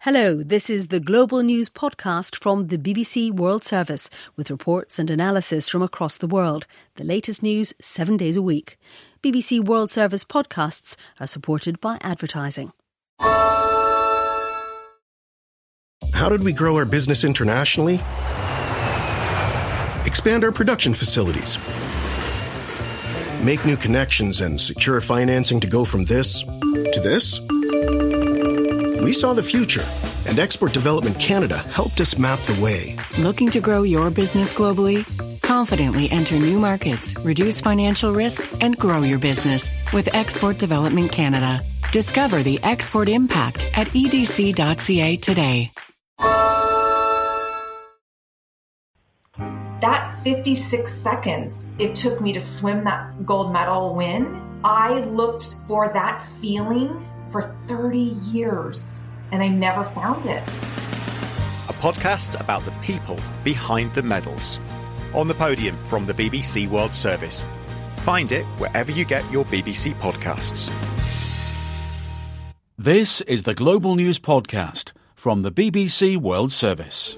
Hello, this is the Global News podcast from the BBC World Service with reports and analysis from across the world. The latest news 7 days a week. BBC World Service podcasts are supported by advertising. How did we grow our business internationally? Expand our production facilities. Make new connections and secure financing to go from this to this? We saw the future, and Export Development Canada helped us map the way. Looking to grow your business globally? Confidently enter new markets, reduce financial risk, and grow your business with Export Development Canada. Discover the export impact at edc.ca today. That 56 seconds it took me to swim that gold medal win, I looked for that feeling for 30 years, and I never found it. A podcast about the people behind the medals. On the Podium from the BBC World Service. Find it wherever you get your BBC podcasts. This is the Global News Podcast from the BBC World Service.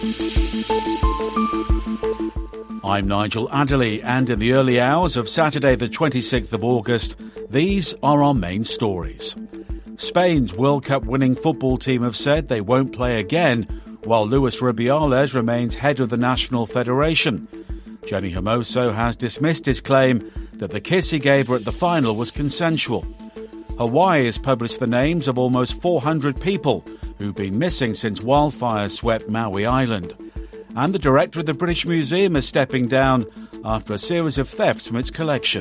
I'm Nigel Adderley, and in the early hours of Saturday the 26th of August, these are our main stories. Spain's World Cup winning football team have said they won't play again, while Luis Rubiales remains head of the National Federation. Jenni Hermoso has dismissed his claim that the kiss he gave her at the final was consensual. Hawaii has published the names of almost 400 people who've been missing since wildfires swept Maui Island. And the director of the British Museum is stepping down after a series of thefts from its collection.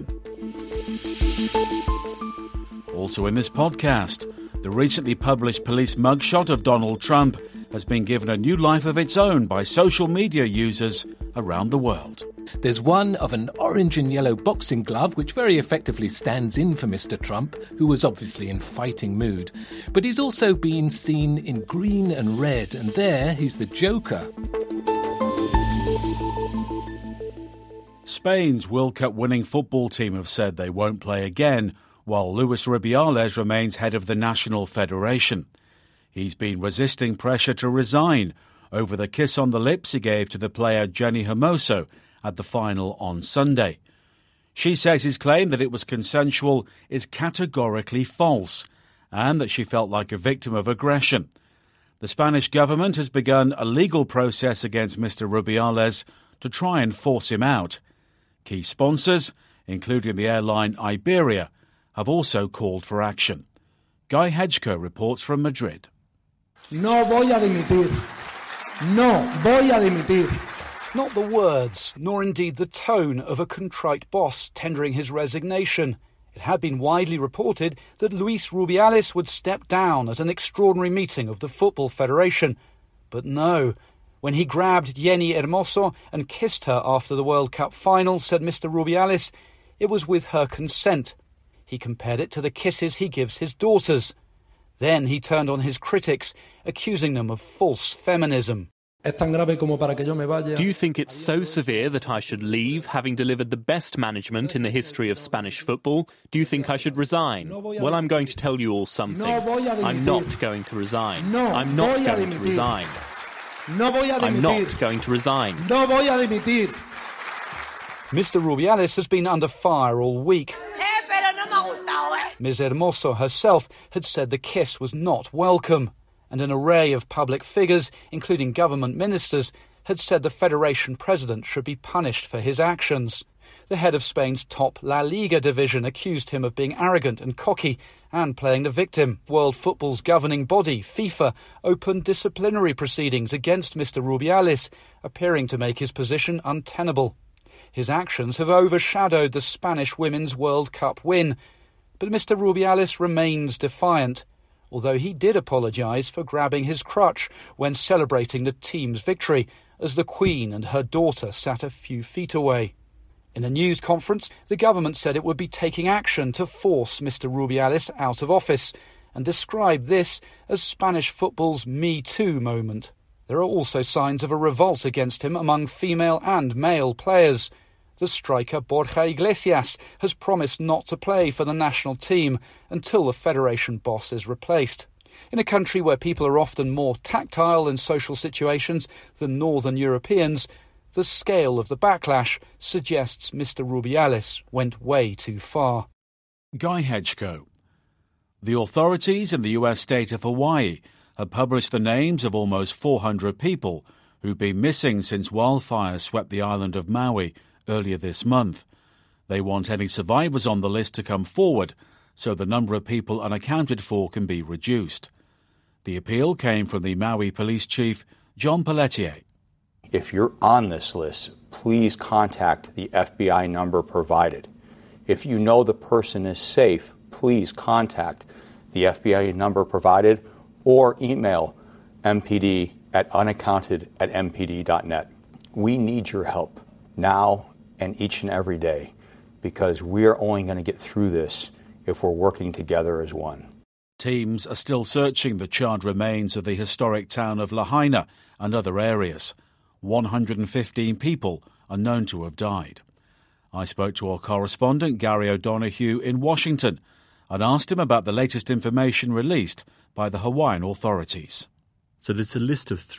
Also in this podcast, the recently published police mugshot of Donald Trump has been given a new life of its own by social media users around the world. There's one of an orange and yellow boxing glove, which very effectively stands in for Mr. Trump, who was obviously in fighting mood. But he's also been seen in green and red, and there he's the Joker. Spain's World Cup winning football team have said they won't play again, while Luis Rubiales remains head of the National Federation. He's been resisting pressure to resign over the kiss on the lips he gave to the player Jenni Hermoso at the final on Sunday. She says his claim that it was consensual is categorically false and that she felt like a victim of aggression. The Spanish government has begun a legal process against Mr. Rubiales to try and force him out. Key sponsors, including the airline Iberia, have also called for action. Guy Hedgecoe reports from Madrid. No voy a dimitir. No voy a dimitir. Not the words, nor indeed the tone of a contrite boss tendering his resignation. It had been widely reported that Luis Rubiales would step down at an extraordinary meeting of the Football Federation. But no. When he grabbed Jenni Hermoso and kissed her after the World Cup final, said Mr. Rubiales, it was with her consent. He compared it to the kisses he gives his daughters. Then he turned on his critics, accusing them of false feminism. Do you think it's so severe that I should leave, having delivered the best management in the history of Spanish football? Do you think I should resign? Well, I'm going to tell you all something. I'm not going to resign. I'm not going to resign. I'm not going to resign. Mr. Rubiales has been under fire all week. Ms. Hermoso herself had said the kiss was not welcome, and an array of public figures, including government ministers, had said the Federation president should be punished for his actions. The head of Spain's top La Liga division accused him of being arrogant and cocky and playing the victim. World football's governing body, FIFA, opened disciplinary proceedings against Mr. Rubiales, appearing to make his position untenable. His actions have overshadowed the Spanish Women's World Cup win, but Mr. Rubiales remains defiant, although he did apologise for grabbing his crutch when celebrating the team's victory, as the Queen and her daughter sat a few feet away. In a news conference, the government said it would be taking action to force Mr. Rubiales out of office and described this as Spanish football's Me Too moment. There are also signs of a revolt against him among female and male players. The striker Borja Iglesias has promised not to play for the national team until the federation boss is replaced. In a country where people are often more tactile in social situations than Northern Europeans, the scale of the backlash suggests Mr. Rubiales went way too far. Guy Hedgeko. The authorities in the US state of Hawaii have published the names of almost 400 people who've been missing since wildfires swept the island of Maui earlier this month. They want any survivors on the list to come forward so the number of people unaccounted for can be reduced. The appeal came from the Maui Police Chief, John Pelletier. If you're on this list, please contact the FBI number provided. If you know the person is safe, please contact the FBI number provided or email mpd@unaccounted@mpd.net. We need your help now and each and every day because we're only going to get through this if we're working together as one. Teams are still searching the charred remains of the historic town of Lahaina and other areas. 115 people are known to have died. I spoke to our correspondent Gary O'Donoghue in Washington and asked him about the latest information released by the Hawaiian authorities. So there's a list of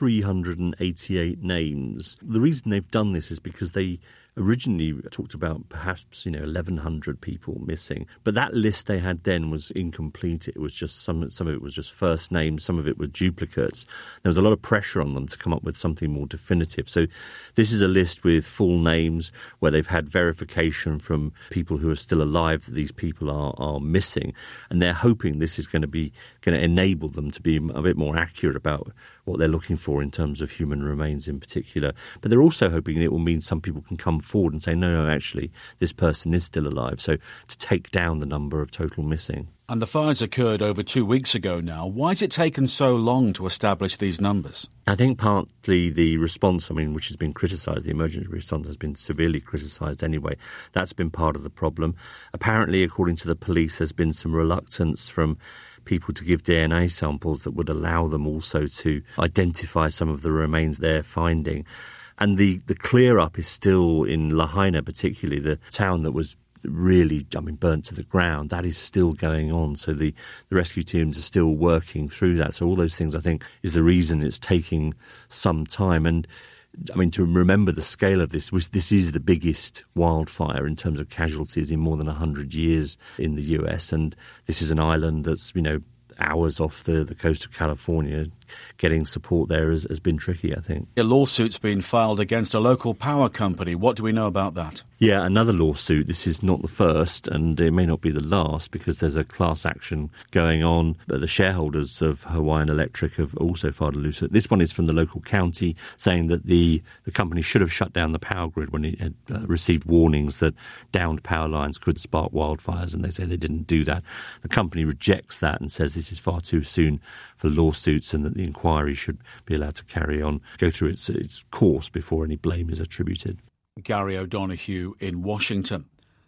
388 names. The reason they've done this is because they originally talked about perhaps 1,100 people missing, but that list they had then was incomplete. It was just some of it was just first names, some of it was duplicates. There was a lot of pressure on them to come up with something more definitive. So this is a list with full names where they've had verification from people who are still alive that these people are missing, and they're hoping this is going to enable them to be a bit more accurate about what they're looking for in terms of human remains in particular. But they're also hoping it will mean some people can come forward and say, no, actually, this person is still alive. So to take down the number of total missing. And the fires occurred over 2 weeks ago now. Why has it taken so long to establish these numbers? I think partly the response, which has been criticised, the emergency response has been severely criticised anyway. That's been part of the problem. Apparently, according to the police, there's been some reluctance from people to give DNA samples that would allow them also to identify some of the remains they're finding. And the clear-up is still in Lahaina, particularly the town that was really, burnt to the ground. That is still going on. So the rescue teams are still working through that. So all those things, I think, is the reason it's taking some time. And to remember the scale of this is the biggest wildfire in terms of casualties in more than 100 years in the US. And this is an island that's, hours off the coast of California. Getting support there has been tricky, I think. A lawsuit's been filed against a local power company. What do we know about that? Yeah, another lawsuit. This is not the first, and it may not be the last, because there's a class action going on. But the shareholders of Hawaiian Electric have also filed a lawsuit. This one is from the local county, saying that the company should have shut down the power grid when it had received warnings that downed power lines could spark wildfires, and they say they didn't do that. The company rejects that and says this is far too soon for lawsuits and that the inquiry should be allowed to go through its course before any blame is attributed. Gary O'Donoghue in Washington.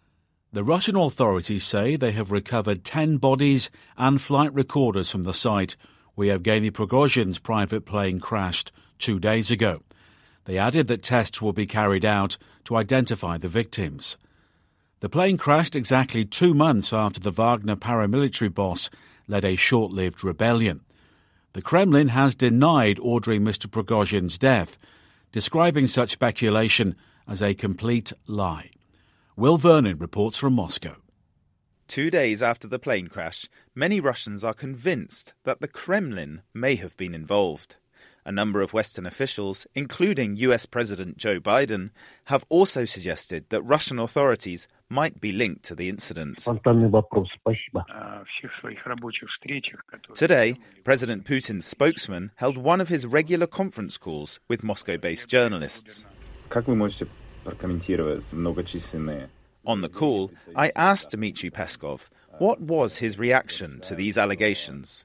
The Russian authorities say they have recovered 10 bodies and flight recorders from the site where Yevgeny Prigozhin's private plane crashed 2 days ago. They added that tests will be carried out to identify the victims. The plane crashed exactly 2 months after the Wagner paramilitary boss led a short-lived rebellion. The Kremlin has denied ordering Mr. Prigozhin's death, describing such speculation as a complete lie. Will Vernon reports from Moscow. 2 days after the plane crash, many Russians are convinced that the Kremlin may have been involved. A number of Western officials, including US President Joe Biden, have also suggested that Russian authorities might be linked to the incident. Today, President Putin's spokesman held one of his regular conference calls with Moscow-based journalists. On the call, I asked Dmitry Peskov what was his reaction to these allegations.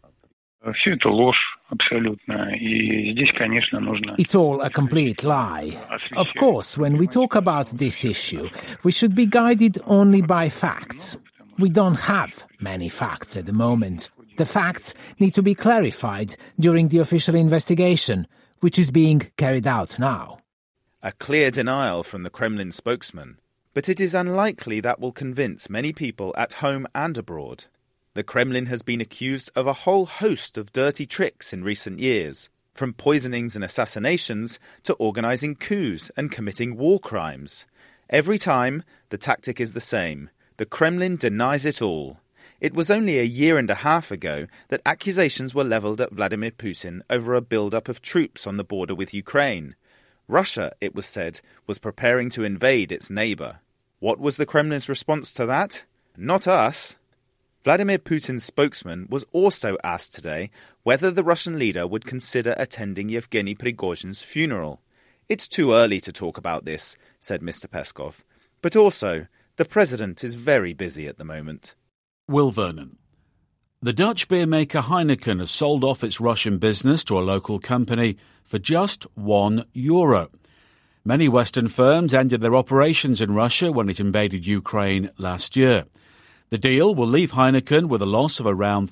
It's all a complete lie. Of course, when we talk about this issue, we should be guided only by facts. We don't have many facts at the moment. The facts need to be clarified during the official investigation, which is being carried out now. A clear denial from the Kremlin spokesman, but it is unlikely that will convince many people at home and abroad. The Kremlin has been accused of a whole host of dirty tricks in recent years, from poisonings and assassinations to organising coups and committing war crimes. Every time, the tactic is the same. The Kremlin denies it all. It was only a year and a half ago that accusations were levelled at Vladimir Putin over a build-up of troops on the border with Ukraine. Russia, it was said, was preparing to invade its neighbour. What was the Kremlin's response to that? Not us. Vladimir Putin's spokesman was also asked today whether the Russian leader would consider attending Yevgeny Prigozhin's funeral. It's too early to talk about this, said Mr. Peskov. But also, the president is very busy at the moment. Will Vernon. The Dutch beer maker Heineken has sold off its Russian business to a local company for just €1. Many Western firms ended their operations in Russia when it invaded Ukraine last year. The deal will leave Heineken with a loss of around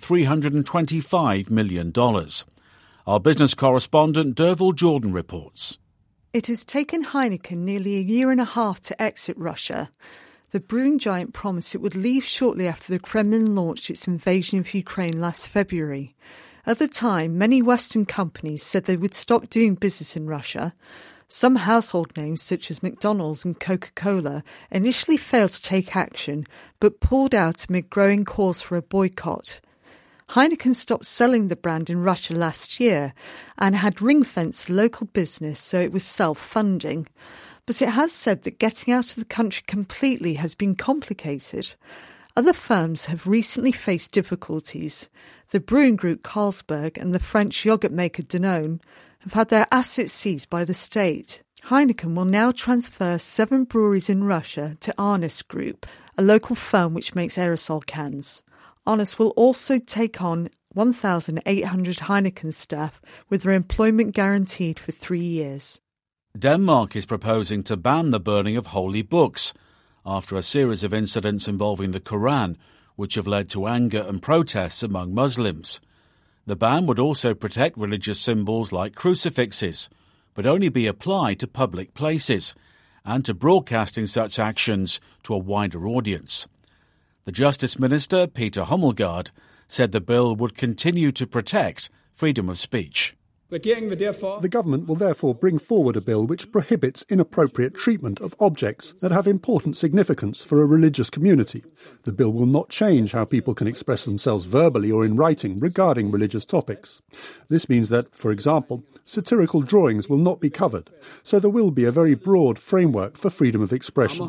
$325 million. Our business correspondent Derval Jordan reports. It has taken Heineken nearly a year and a half to exit Russia. The brewing giant promised it would leave shortly after the Kremlin launched its invasion of Ukraine last February. At the time, many Western companies said they would stop doing business in Russia. Some household names, such as McDonald's and Coca-Cola, initially failed to take action, but pulled out amid growing calls for a boycott. Heineken stopped selling the brand in Russia last year and had ring-fenced local business so it was self-funding. But it has said that getting out of the country completely has been complicated. Other firms have recently faced difficulties. The brewing group Carlsberg and the French yoghurt maker Danone have had their assets seized by the state. Heineken will now transfer 7 breweries in Russia to Arnus Group, a local firm which makes aerosol cans. Arnus will also take on 1,800 Heineken staff with their employment guaranteed for 3 years. Denmark is proposing to ban the burning of holy books after a series of incidents involving the Quran, which have led to anger and protests among Muslims. The ban would also protect religious symbols like crucifixes, but only be applied to public places and to broadcasting such actions to a wider audience. The Justice Minister, Peter Hummelgaard, said the bill would continue to protect freedom of speech. The government will therefore bring forward a bill which prohibits inappropriate treatment of objects that have important significance for a religious community. The bill will not change how people can express themselves verbally or in writing regarding religious topics. This means that, for example, satirical drawings will not be covered, so there will be a very broad framework for freedom of expression.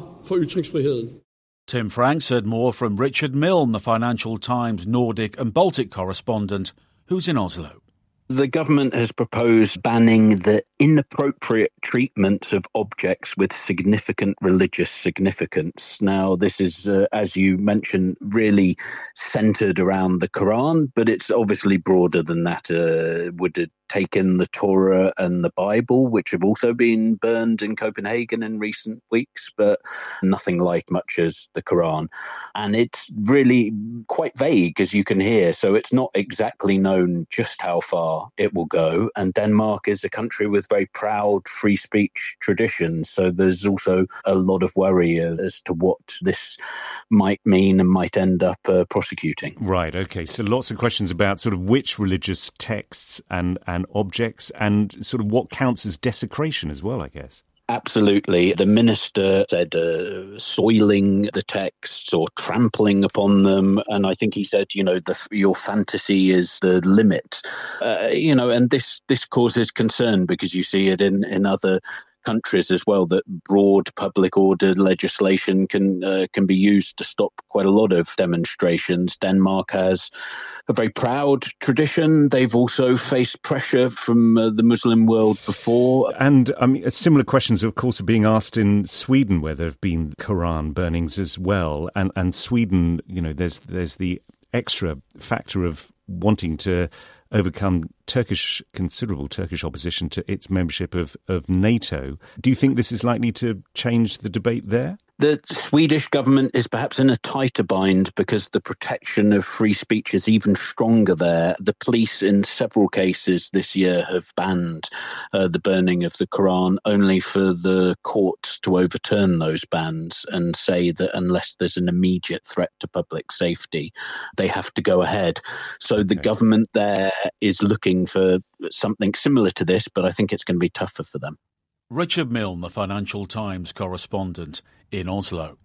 Tim Franks heard more from Richard Milne, the Financial Times Nordic and Baltic correspondent, who's in Oslo. The government has proposed banning the inappropriate treatment of objects with significant religious significance. Now, this is, as you mentioned, really centred around the Quran, but it's obviously broader than that. Would take in the Torah and the Bible, which have also been burned in Copenhagen in recent weeks, but nothing like much as the Quran. And it's really quite vague, as you can hear, so it's not exactly known just how far it will go. And Denmark is a country with very proud free speech traditions, so there's also a lot of worry as to what this might mean and might end up prosecuting. Right, OK, so lots of questions about sort of which religious texts and objects and sort of what counts as desecration as well, I guess. Absolutely. The minister said soiling the texts or trampling upon them. And I think he said, your fantasy is the limit. And this causes concern because you see it in other countries as well, that broad public order legislation can be used to stop quite a lot of demonstrations. Denmark has a very proud tradition. They've also faced pressure from the Muslim world before. And similar questions, of course, are being asked in Sweden, where there have been Quran burnings as well. And Sweden, there's the extra factor of wanting to overcome considerable Turkish opposition to its membership of NATO. Do you think this is likely to change the debate there? The Swedish government is perhaps in a tighter bind because the protection of free speech is even stronger there. The police in several cases this year have banned the burning of the Quran, only for the courts to overturn those bans and say that unless there's an immediate threat to public safety, they have to go ahead. So the government there is looking for something similar to this, but I think it's going to be tougher for them. Richard Milne, the Financial Times correspondent in Oslo.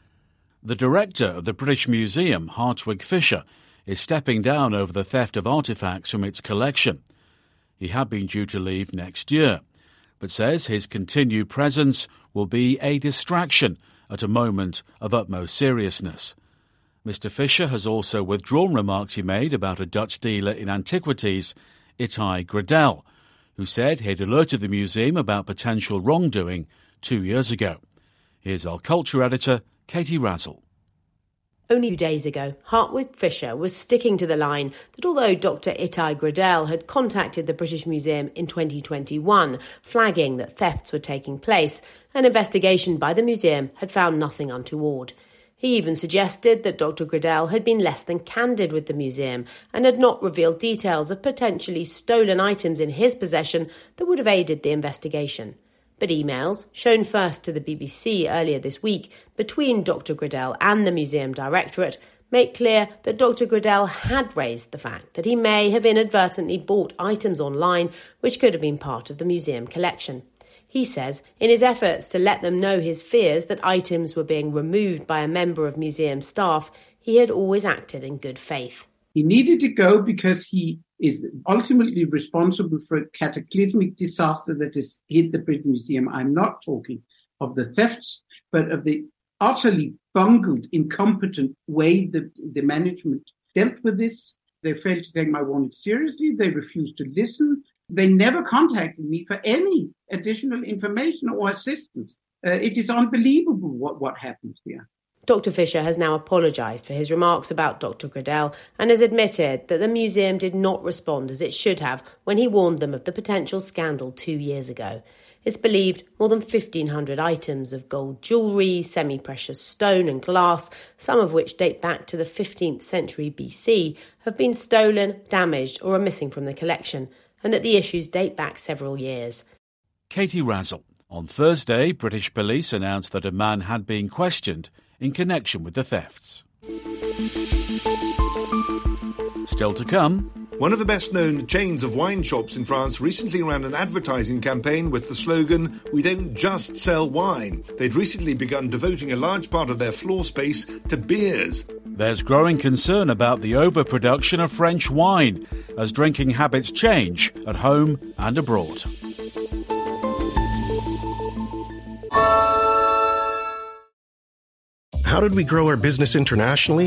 The director of the British Museum, Hartwig Fischer, is stepping down over the theft of artefacts from its collection. He had been due to leave next year, but says his continued presence will be a distraction at a moment of utmost seriousness. Mr. Fischer has also withdrawn remarks he made about a Dutch dealer in antiquities, Itai Gradel, who said he'd alerted the museum about potential wrongdoing 2 years ago. Here's our culture editor, Katie Razzle. Only 2 days ago, Hartwig Fischer was sticking to the line that although Dr. Itai Gradel had contacted the British Museum in 2021, flagging that thefts were taking place, an investigation by the museum had found nothing untoward. He even suggested that Dr. Gradel had been less than candid with the museum and had not revealed details of potentially stolen items in his possession that would have aided the investigation. But emails, shown first to the BBC earlier this week, between Dr. Gradel and the museum directorate, make clear that Dr. Gradel had raised the fact that he may have inadvertently bought items online which could have been part of the museum collection. He says, in his efforts to let them know his fears that items were being removed by a member of museum staff, he had always acted in good faith. He needed to go because he is ultimately responsible for a cataclysmic disaster that has hit the British Museum. I'm not talking of the thefts, but of the utterly bungled, incompetent way that the management dealt with this. They failed to take my warning seriously. They refused to listen. They never contacted me for any additional information or assistance. It is unbelievable what happened here. Dr. Fischer has now apologised for his remarks about Dr. Gradel and has admitted that the museum did not respond as it should have when he warned them of the potential scandal 2 years ago. It's believed more than 1,500 items of gold jewellery, semi-precious stone and glass, some of which date back to the 15th century BC, have been stolen, damaged or are missing from the collection, and that the issues date back several years. Katie Razzle. On Thursday, British police announced that a man had been questioned in connection with the thefts. Still to come. One of the best-known chains of wine shops in France recently ran an advertising campaign with the slogan, "We don't just sell wine." They'd recently begun devoting a large part of their floor space to beers. There's growing concern about the overproduction of French wine as drinking habits change at home and abroad. How did we grow our business internationally?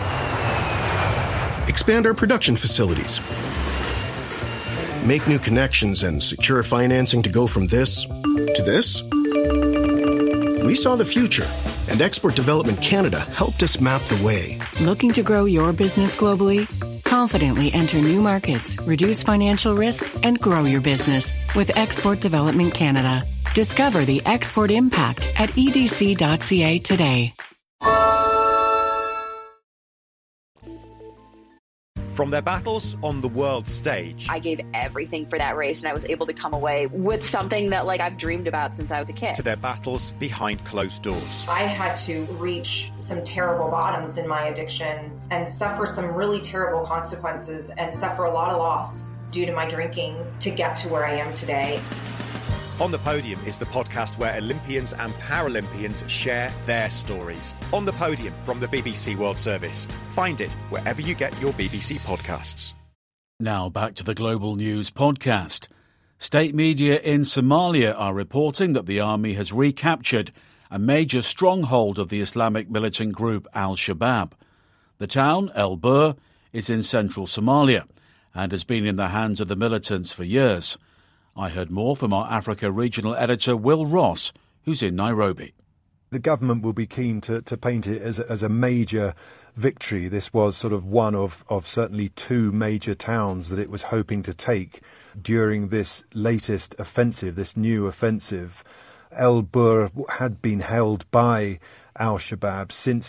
Expand our production facilities. Make new connections and secure financing to go from this to this? We saw the future, and Export Development Canada helped us map the way. Looking to grow your business globally? Confidently enter new markets, reduce financial risk, and grow your business with Export Development Canada. Discover the export impact at edc.ca today. From their battles on the world stage. I gave everything for that race, and I was able to come away with something that I've dreamed about since I was a kid. To their battles behind closed doors. I had to reach some terrible bottoms in my addiction and suffer some really terrible consequences and suffer a lot of loss due to my drinking to get to where I am today. On the Podium is the podcast where Olympians and Paralympians share their stories. On the Podium from the BBC World Service. Find it wherever you get your BBC podcasts. Now back to the Global News podcast. State media in Somalia are reporting that the army has recaptured a major stronghold of the Islamic militant group Al-Shabaab. The town, El Bur, is in central Somalia and has been in the hands of the militants for years. I heard more from our Africa regional editor Will Ross, who's in Nairobi. The government will be keen to paint it as a major victory. This was sort of one of certainly two major towns that it was hoping to take during this latest offensive, this new offensive. El Bur had been held by al-Shabaab since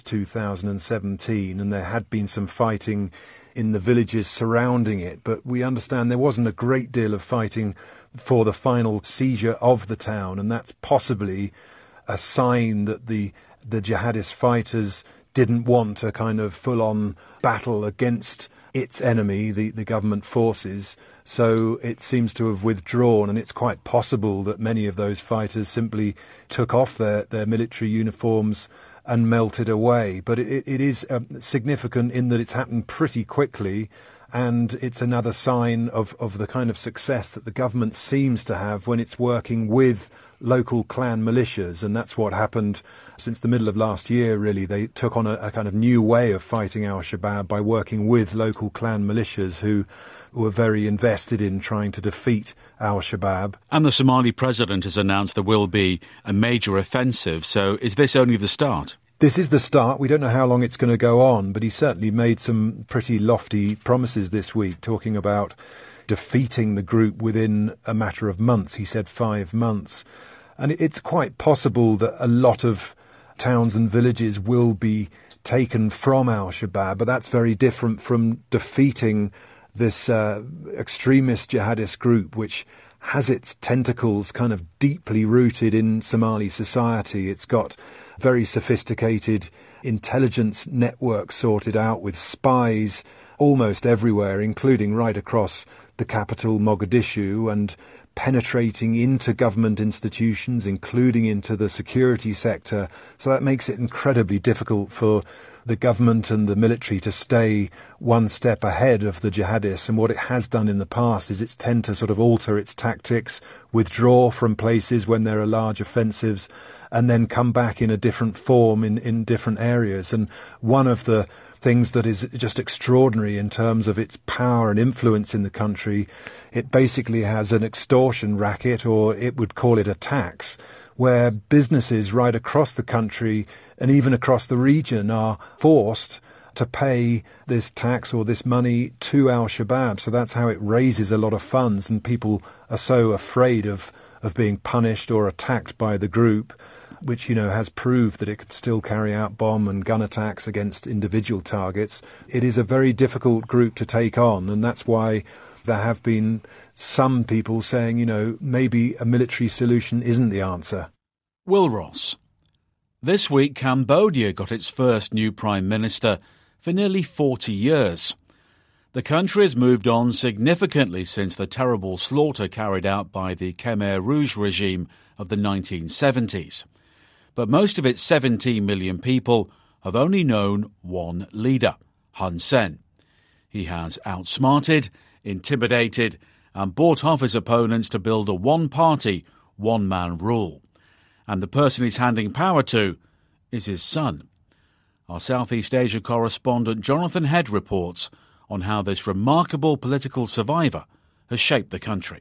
2017, and there had been some fighting in the villages surrounding it, but we understand there wasn't a great deal of fighting for the final seizure of the town, and that's possibly a sign that the jihadist fighters didn't want a kind of full-on battle against its enemy, the government forces, so it seems to have withdrawn, and it's quite possible that many of those fighters simply took off their military uniforms and melted away. But it is significant in that it's happened pretty quickly, and it's another sign of the kind of success that the government seems to have when it's working with local clan militias, and that's what happened since the middle of last year, really. They took on a kind of new way of fighting al-Shabaab by working with local clan militias who were very invested in trying to defeat al-Shabaab. And the Somali president has announced there will be a major offensive, so is this only the start? This is the start. We don't know how long it's going to go on, but he certainly made some pretty lofty promises this week, talking about defeating the group within a matter of months. He said 5 months. And it's quite possible that a lot of towns and villages will be taken from al-Shabaab, but that's very different from defeating this extremist jihadist group, which has its tentacles kind of deeply rooted in Somali society. It's got very sophisticated intelligence networks sorted out with spies almost everywhere, including right across the capital, Mogadishu, and penetrating into government institutions, including into the security sector. So that makes it incredibly difficult for the government and the military to stay one step ahead of the jihadists. And what it has done in the past is it's tend to sort of alter its tactics, withdraw from places when there are large offensives, and then come back in a different form in different areas. And one of the things that is just extraordinary in terms of its power and influence in the country, it basically has an extortion racket, or it would call it a tax, where businesses right across the country and even across the region are forced to pay this tax or this money to al-Shabaab. So that's how it raises a lot of funds, and people are so afraid of being punished or attacked by the group, which, has proved that it could still carry out bomb and gun attacks against individual targets. It is a very difficult group to take on, and that's why there have been some people saying, maybe a military solution isn't the answer. Will Ross. This week, Cambodia got its first new Prime Minister for nearly 40 years. The country has moved on significantly since the terrible slaughter carried out by the Khmer Rouge regime of the 1970s. But most of its 17 million people have only known one leader, Hun Sen. He has outsmarted, intimidated, and bought off his opponents to build a one-party, one-man rule. And the person he's handing power to is his son. Our Southeast Asia correspondent Jonathan Head reports on how this remarkable political survivor has shaped the country.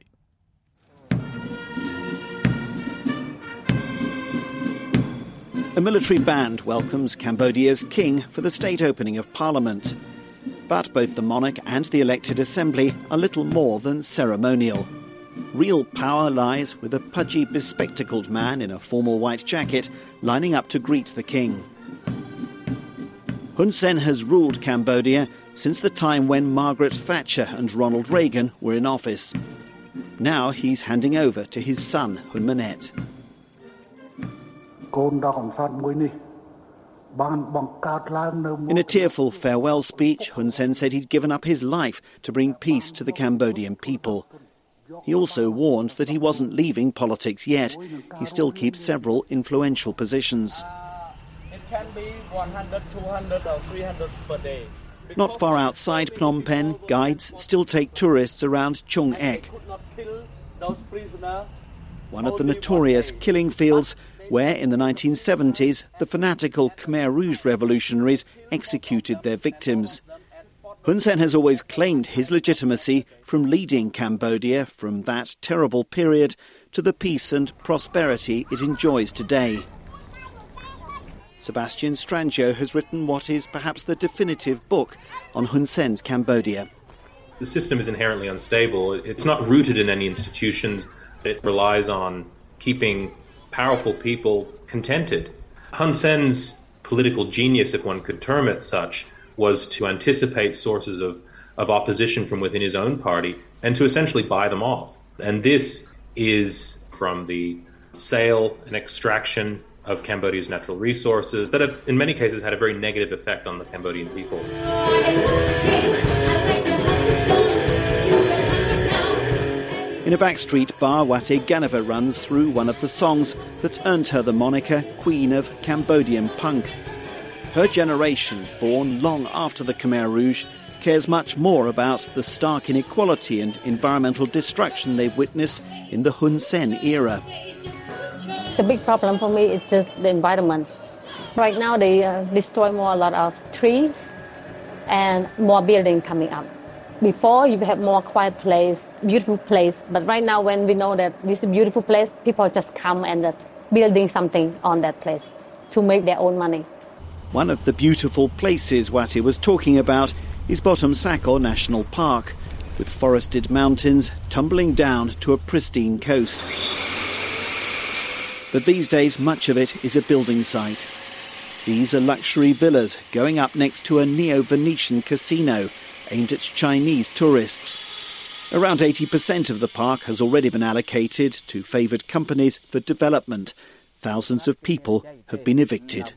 A military band welcomes Cambodia's king for the state opening of Parliament. But both the monarch and the elected assembly are little more than ceremonial. Real power lies with a pudgy, bespectacled man in a formal white jacket lining up to greet the king. Hun Sen has ruled Cambodia since the time when Margaret Thatcher and Ronald Reagan were in office. Now he's handing over to his son, Hun Manet. In a tearful farewell speech, Hun Sen said he'd given up his life to bring peace to the Cambodian people. He also warned that he wasn't leaving politics yet. He still keeps several influential positions. It can be 100, 200 or 300 per day. Not far outside Phnom Penh, guides still take tourists around Chung Ek, one of the notorious killing fields where in the 1970s the fanatical Khmer Rouge revolutionaries executed their victims. Hun Sen has always claimed his legitimacy from leading Cambodia from that terrible period to the peace and prosperity it enjoys today. Sebastian Strangio has written what is perhaps the definitive book on Hun Sen's Cambodia. The system is inherently unstable. It's not rooted in any institutions. It relies on keeping powerful people contented. Hun Sen's political genius, if one could term it such, was to anticipate sources of opposition from within his own party and to essentially buy them off. And this is from the sale and extraction of Cambodia's natural resources that have, in many cases, had a very negative effect on the Cambodian people. In a backstreet bar, Wate Ganeva runs through one of the songs that's earned her the moniker Queen of Cambodian Punk. Her generation, born long after the Khmer Rouge, cares much more about the stark inequality and environmental destruction they've witnessed in the Hun Sen era. The big problem for me is just the environment. Right now they destroy a lot of trees and more building coming up. Before you have more quiet place, beautiful place, but right now when we know that this is a beautiful place, people just come and building something on that place to make their own money. One of the beautiful places Wate was talking about is Bottom Sako National Park, with forested mountains tumbling down to a pristine coast. But these days, much of it is a building site. These are luxury villas going up next to a neo-Venetian casino aimed at Chinese tourists. Around 80% of the park has already been allocated to favoured companies for development. Thousands of people have been evicted.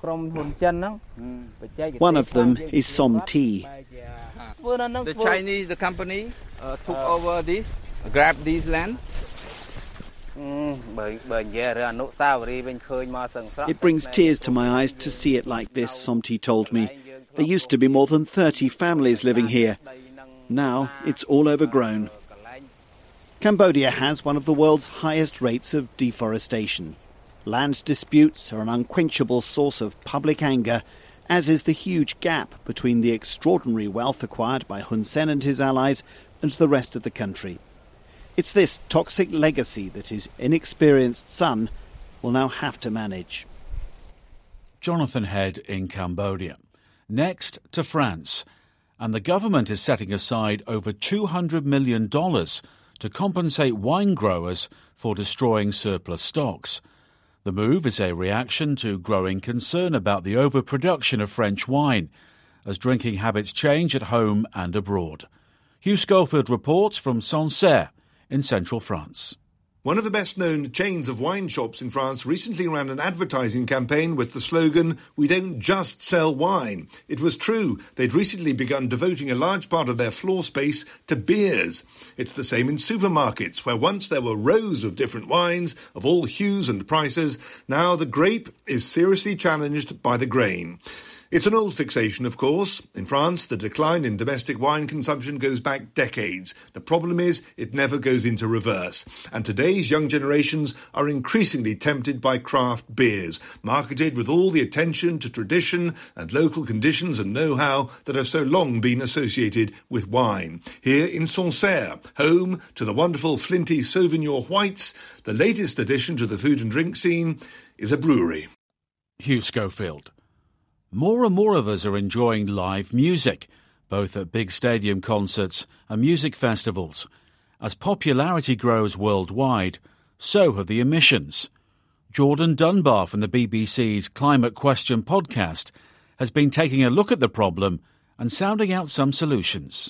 One of them is Som T. The Chinese, the company, took over this, grabbed this land. It brings tears to my eyes to see it like this, Som T told me. There used to be more than 30 families living here. Now it's all overgrown. Cambodia has one of the world's highest rates of deforestation. Land disputes are an unquenchable source of public anger, as is the huge gap between the extraordinary wealth acquired by Hun Sen and his allies and the rest of the country. It's this toxic legacy that his inexperienced son will now have to manage. Jonathan Head in Cambodia. Next to France. And the government is setting aside over $200 million to compensate wine growers for destroying surplus stocks. The move is a reaction to growing concern about the overproduction of French wine, as drinking habits change at home and abroad. Hugh Schofield reports from Sancerre in central France. One of the best-known chains of wine shops in France recently ran an advertising campaign with the slogan, "We don't just sell wine." It was true. They'd recently begun devoting a large part of their floor space to beers. It's the same in supermarkets, where once there were rows of different wines of all hues and prices. Now the grape is seriously challenged by the grain. It's an old fixation, of course. In France, the decline in domestic wine consumption goes back decades. The problem is it never goes into reverse. And today's young generations are increasingly tempted by craft beers, marketed with all the attention to tradition and local conditions and know-how that have so long been associated with wine. Here in Sancerre, home to the wonderful flinty Sauvignon Whites, the latest addition to the food and drink scene is a brewery. Hugh Schofield. More and more of us are enjoying live music, both at big stadium concerts and music festivals. As popularity grows worldwide, so have the emissions. Jordan Dunbar from the BBC's Climate Question podcast has been taking a look at the problem and sounding out some solutions.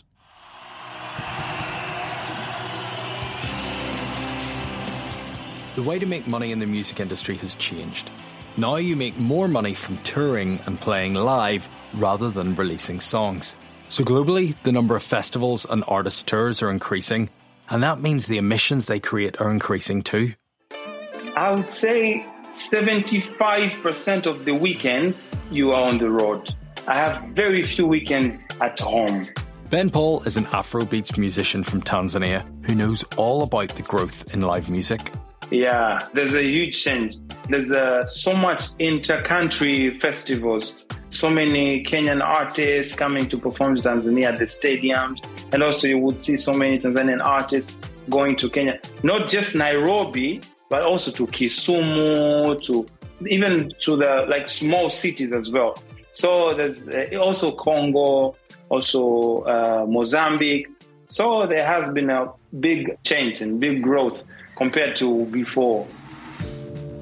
The way to make money in the music industry has changed. Now you make more money from touring and playing live rather than releasing songs. So globally, the number of festivals and artist tours are increasing, and that means the emissions they create are increasing too. I would say 75% of the weekends you are on the road. I have very few weekends at home. Ben Paul is an Afrobeats musician from Tanzania who knows all about the growth in live music. Yeah, there's a huge change. There's so much inter-country festivals. So many Kenyan artists coming to perform in Tanzania at the stadiums. And also you would see so many Tanzanian artists going to Kenya. Not just Nairobi, but also to Kisumu, even to the small cities as well. So there's also Congo, also Mozambique. So there has been a big change and big growth compared to before.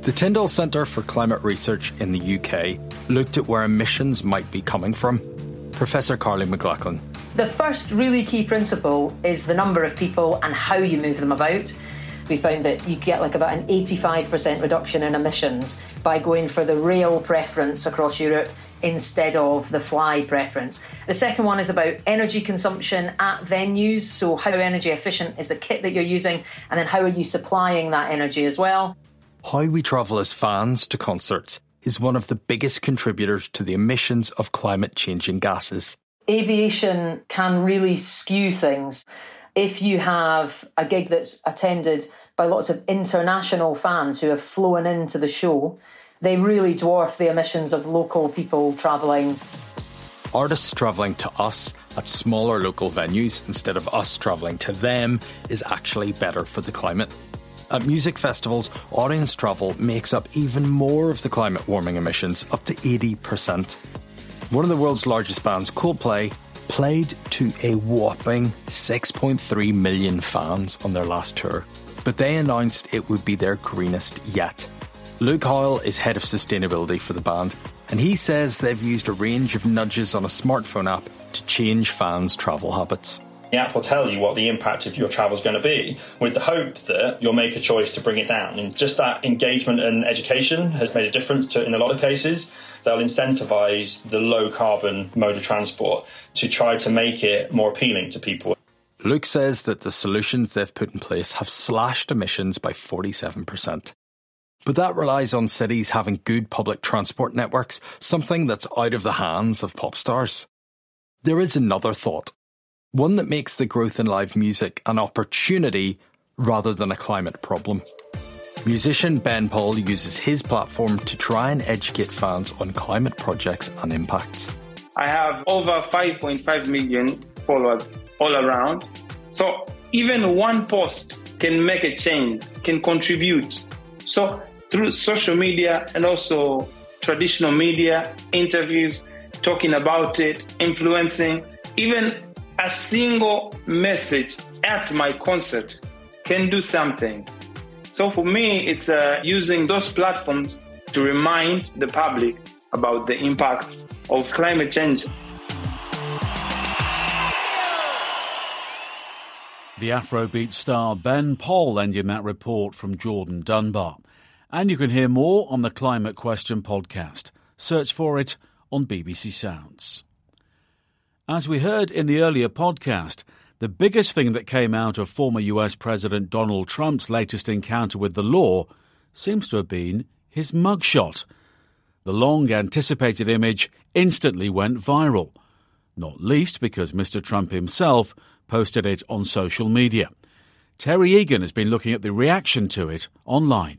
The Tyndall Centre for Climate Research in the UK looked at where emissions might be coming from. Professor Carly McLachlan. The first really key principle is the number of people and how you move them about. We found that you get about an 85% reduction in emissions by going for the rail preference across Europe instead of the fly preference. The second one is about energy consumption at venues. So how energy efficient is the kit that you're using, and then how are you supplying that energy as well? How we travel as fans to concerts is one of the biggest contributors to the emissions of climate-changing gases. Aviation can really skew things. If you have a gig that's attended by lots of international fans who have flown into the show, they really dwarf the emissions of local people travelling. Artists travelling to us at smaller local venues instead of us travelling to them is actually better for the climate. At music festivals, audience travel makes up even more of the climate warming emissions, up to 80%. One of the world's largest bands, Coldplay, played to a whopping 6.3 million fans on their last tour, but they announced it would be their greenest yet. Luke Howell is head of sustainability for the band, and he says they've used a range of nudges on a smartphone app to change fans' travel habits. The app will tell you what the impact of your travel is going to be, with the hope that you'll make a choice to bring it down. And just that engagement and education has made a difference in a lot of cases. They'll incentivise the low-carbon mode of transport to try to make it more appealing to people. Luke says that the solutions they've put in place have slashed emissions by 47%. But that relies on cities having good public transport networks, something that's out of the hands of pop stars. There is another thought. One that makes the growth in live music an opportunity rather than a climate problem. Musician Ben Paul uses his platform to try and educate fans on climate projects and impacts. I have over 5.5 million followers all around. So even one post can make a change, can contribute. So through social media and also traditional media, interviews, talking about it, influencing, even a single message at my concert can do something. So for me, it's using those platforms to remind the public about the impacts of climate change. The Afrobeat star Ben Paul ending that report from Jordan Dunbar. And you can hear more on the Climate Question podcast. Search for it on BBC Sounds. As we heard in the earlier podcast, the biggest thing that came out of former US President Donald Trump's latest encounter with the law seems to have been his mugshot. The long-anticipated image instantly went viral, not least because Mr. Trump himself posted it on social media. Terry Egan has been looking at the reaction to it online.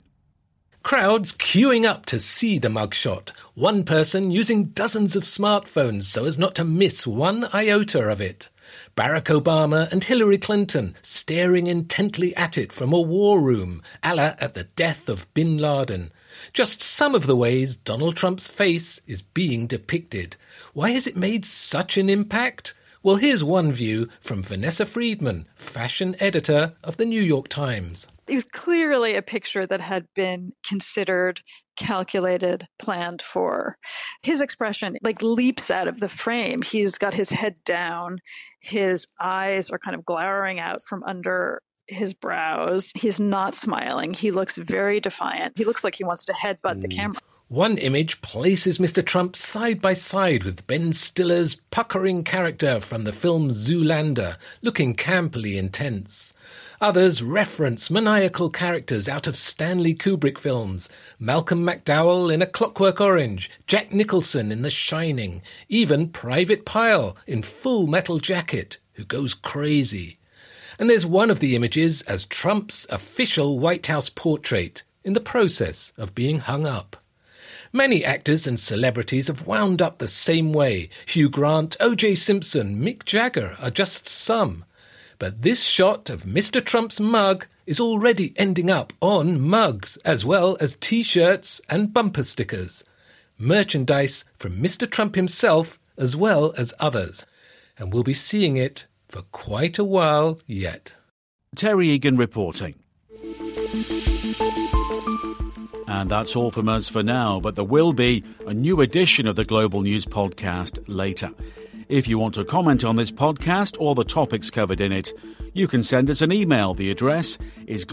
Crowds queuing up to see the mugshot. One person using dozens of smartphones so as not to miss one iota of it. Barack Obama and Hillary Clinton staring intently at it from a war room, a la at the death of bin Laden. Just some of the ways Donald Trump's face is being depicted. Why has it made such an impact? Well, here's one view from Vanessa Friedman, fashion editor of the New York Times. It was clearly a picture that had been considered, calculated, planned for. His expression leaps out of the frame. He's got his head down. His eyes are kind of glowering out from under his brows. He's not smiling. He looks very defiant. He looks like he wants to headbutt the camera. One image places Mr. Trump side by side with Ben Stiller's puckering character from the film Zoolander, looking campily intense. Others reference maniacal characters out of Stanley Kubrick films, Malcolm McDowell in A Clockwork Orange, Jack Nicholson in The Shining, even Private Pyle in Full Metal Jacket, who goes crazy. And there's one of the images as Trump's official White House portrait, in the process of being hung up. Many actors and celebrities have wound up the same way. Hugh Grant, O.J. Simpson, Mick Jagger are just some. But this shot of Mr. Trump's mug is already ending up on mugs, as well as T-shirts and bumper stickers. Merchandise from Mr. Trump himself, as well as others. And we'll be seeing it for quite a while yet. Terry Egan reporting. And that's all from us for now, but there will be a new edition of the Global News Podcast later. If you want to comment on this podcast or the topics covered in it, you can send us an email. The address is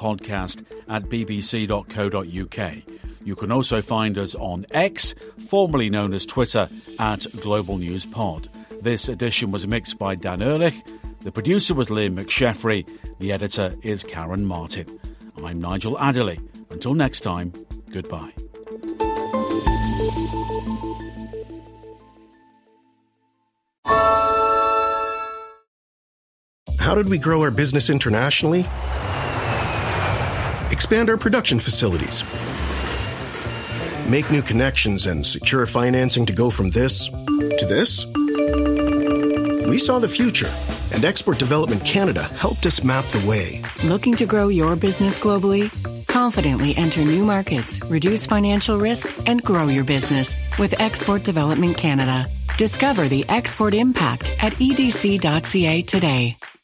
globalpodcast@bbc.co.uk. You can also find us on X, formerly known as Twitter, @GlobalNewsPod. This edition was mixed by Dan Ehrlich. The producer was Liam McSheffrey. The editor is Karen Martin. I'm Nigel Adderley. Until next time, goodbye. How did we grow our business internationally? Expand our production facilities. Make new connections and secure financing to go from this to this? We saw the future, and Export Development Canada helped us map the way. Looking to grow your business globally? Confidently enter new markets, reduce financial risk, and grow your business with Export Development Canada. Discover the export impact at edc.ca today.